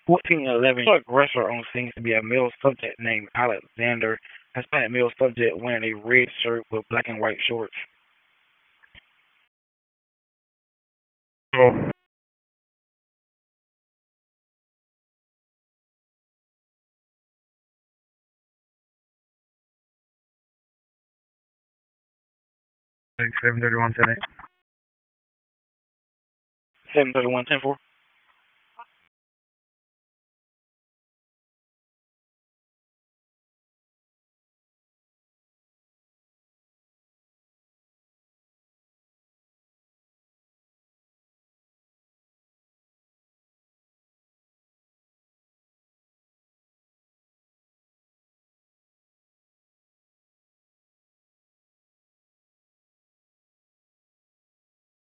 1411. Aggressor on scene to be a male subject named Alexander. Hispanic male subject wearing a red shirt with black and white shorts. Oh. 731 10 731 10 4.